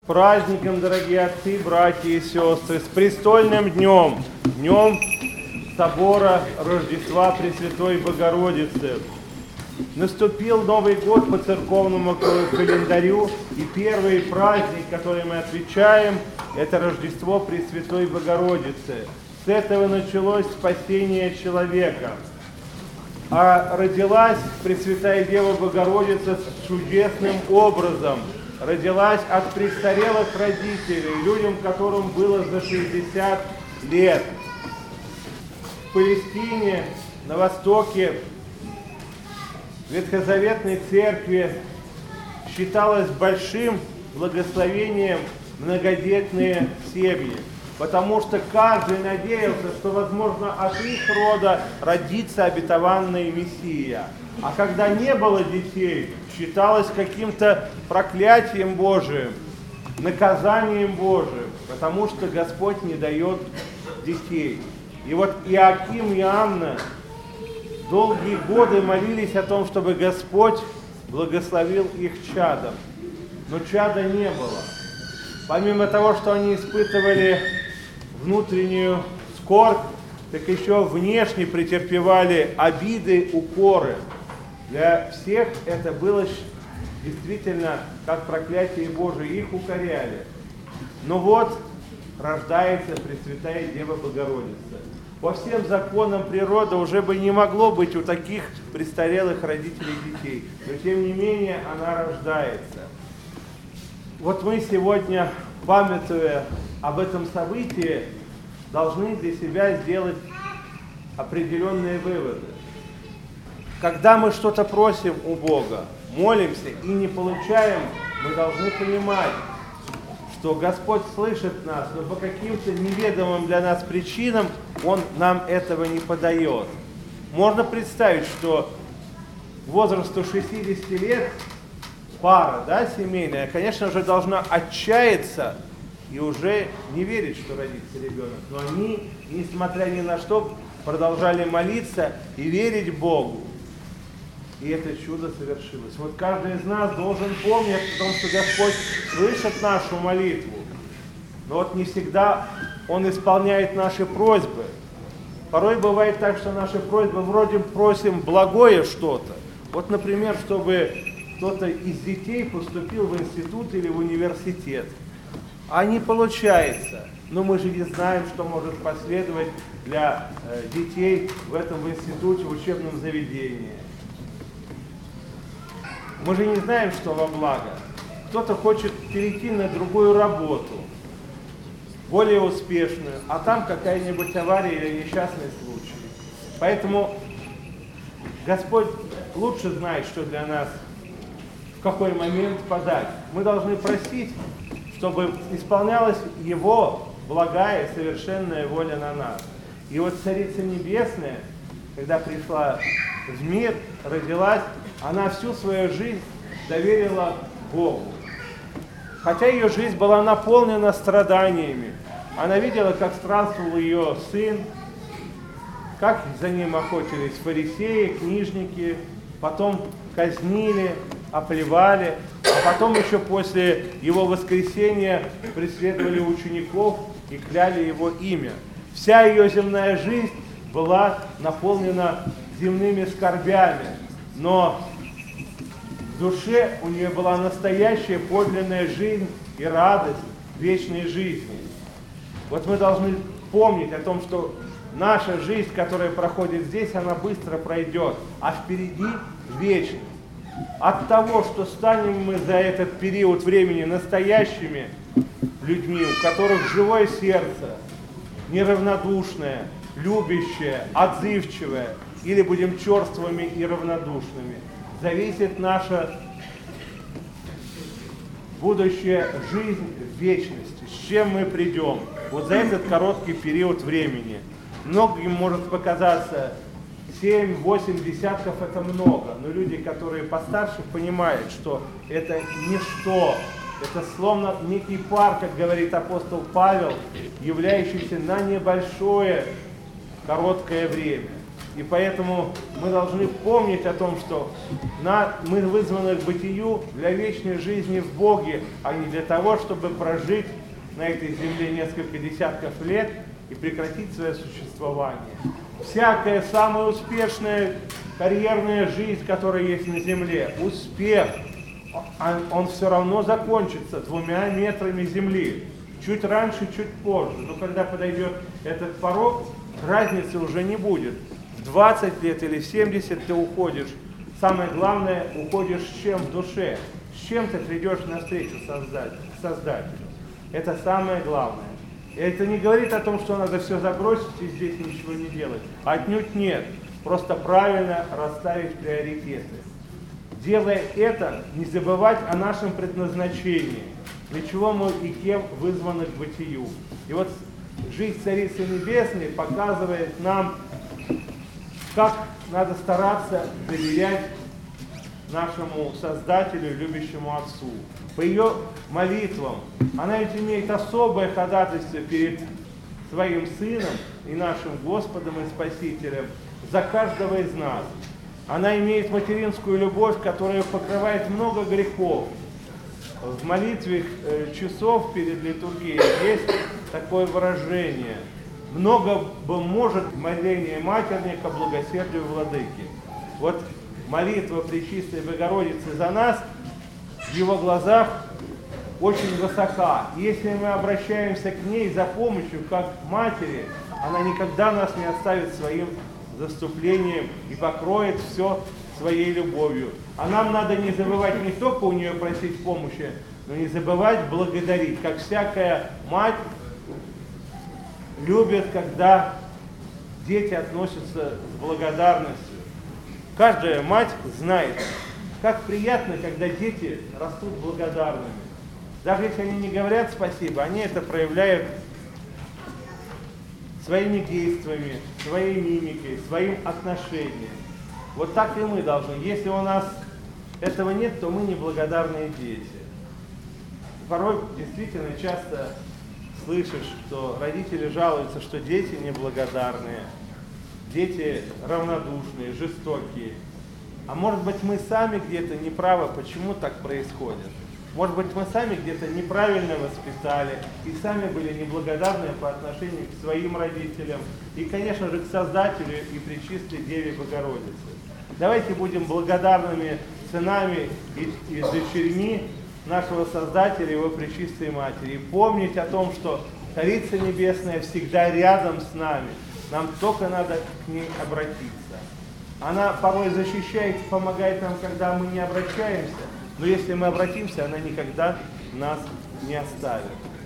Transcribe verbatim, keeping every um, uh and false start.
праздником, дорогие отцы, братья и сестры, с престольным днем, днем собора Рождества Пресвятой Богородицы. Наступил Новый год по церковному календарю, и первый праздник, который мы отмечаем, это Рождество Пресвятой Богородицы. С этого началось спасение человека. А родилась Пресвятая Дева Богородица чудесным образом. Родилась от престарелых родителей, людям, которым было за шестьдесят лет. В Палестине, на востоке, в Ветхозаветной церкви считалось большим благословением многодетные семьи, потому что каждый надеялся, что, возможно, от их рода родится обетованный Мессия. А когда не было детей, считалось каким-то проклятием Божиим, наказанием Божиим, потому что Господь не дает детей. И вот Иоаким и Анна долгие годы молились о том, чтобы Господь благословил их чадом. Но чада не было. Помимо того, что они испытывали внутреннюю скорбь, так еще внешне претерпевали обиды, укоры. Для всех это было действительно как проклятие Божие, их укоряли. Но вот рождается Пресвятая Дева Богородица. По всем законам природы уже бы не могло быть у таких престарелых родителей детей, но тем не менее она рождается. Вот мы сегодня, памятуя об этом событии, должны для себя сделать определенные выводы. Когда мы что-то просим у Бога, молимся и не получаем, мы должны понимать, что Господь слышит нас, но по каким-то неведомым для нас причинам Он нам этого не подает. Можно представить, что к возрасту шестидесяти лет пара, да, семейная, конечно же, должна отчаяться и уже не верить, что родится ребенок. Но они, несмотря ни на что, продолжали молиться и верить Богу. И это чудо совершилось. Вот каждый из нас должен помнить о том, что Господь слышит нашу молитву. Но вот не всегда Он исполняет наши просьбы. Порой бывает так, что наши просьбы вроде просим благое что-то. Вот, например, чтобы кто-то из детей поступил в институт или в университет. А не получается. Но мы же не знаем, что может последовать для э, детей в этом в институте, в учебном заведении. Мы же не знаем, что во благо. Кто-то хочет перейти на другую работу, более успешную, а там какая-нибудь авария или несчастный случай. Поэтому Господь лучше знает, что для нас, в какой момент подать. Мы должны просить, чтобы исполнялась Его благая и совершенная воля на нас. И вот Царица Небесная, когда пришла в мир, родилась, она всю свою жизнь доверила Богу. Хотя ее жизнь была наполнена страданиями. Она видела, как странствовал ее сын, как за ним охотились фарисеи, книжники, потом казнили, оплевали, а потом еще после его воскресения преследовали учеников и кляли его имя. Вся ее земная жизнь была наполнена земными скорбями, но в душе у нее была настоящая подлинная жизнь и радость вечной жизни. Вот мы должны помнить о том, что наша жизнь, которая проходит здесь, она быстро пройдет, а впереди вечность. От того, что станем мы за этот период времени настоящими людьми, у которых живое сердце, неравнодушное, любящее, отзывчивое, или будем черствыми и равнодушными, зависит наша будущая жизнь в вечности, с чем мы придем вот за этот короткий период времени. Многим может показаться семь-восемь десятков это много, но люди, которые постарше, понимают, что это ничто, это словно некий пар, как говорит апостол Павел, являющийся на небольшое короткое время. И поэтому мы должны помнить о том, что на, мы вызваны к бытию для вечной жизни в Боге, а не для того, чтобы прожить на этой земле несколько десятков лет и прекратить свое существование. Всякая самая успешная карьерная жизнь, которая есть на земле, успех, он, он все равно закончится двумя метрами земли. Чуть раньше, чуть позже. Но когда подойдет этот порог, разницы уже не будет. В двадцать лет или в семьдесят ты уходишь. Самое главное, уходишь с чем в душе. С чем ты придешь навстречу Создателю. Это самое главное. И это не говорит о том, что надо все забросить и здесь ничего не делать. Отнюдь нет. Просто правильно расставить приоритеты. Делая это, не забывать о нашем предназначении. Для чего мы и кем вызваны к бытию. И вот жизнь Царицы Небесной показывает нам, как надо стараться доверять нашему Создателю, любящему Отцу. По ее молитвам она ведь имеет особое ходатайство перед своим Сыном и нашим Господом и Спасителем за каждого из нас. Она имеет материнскую любовь, которая покрывает много грехов. В молитве э, часов перед литургией есть такое выражение. Много бы может моление матерника благосердию владыки. Вот молитва Пречистой Богородицы за нас в его глазах очень высока. Если мы обращаемся к ней за помощью, как к матери, она никогда нас не оставит своим заступлением и покроет все своей любовью. А нам надо не забывать не только у нее просить помощи, но не забывать благодарить. Как всякая мать любит, когда дети относятся с благодарностью. Каждая мать знает, как приятно, когда дети растут благодарными. Даже если они не говорят спасибо, они это проявляют своими действиями, своей мимикой, своим отношением. Вот так и мы должны. Если у нас этого нет, то мы неблагодарные дети. Порой действительно часто слышишь, что родители жалуются, что дети неблагодарные, дети равнодушные, жестокие. А может быть, мы сами где-то неправы, почему так происходит? Может быть, мы сами где-то неправильно воспитали и сами были неблагодарны по отношению к своим родителям и, конечно же, к Создателю и Пречистой Деве Богородице. Давайте будем благодарными сынами и, и дочерьми нашего Создателя, Его Пречистой Матери. И помнить о том, что Царица Небесная всегда рядом с нами. Нам только надо к ней обратиться. Она порой защищает, помогает нам, когда мы не обращаемся. Но если мы обратимся, она никогда нас не оставит.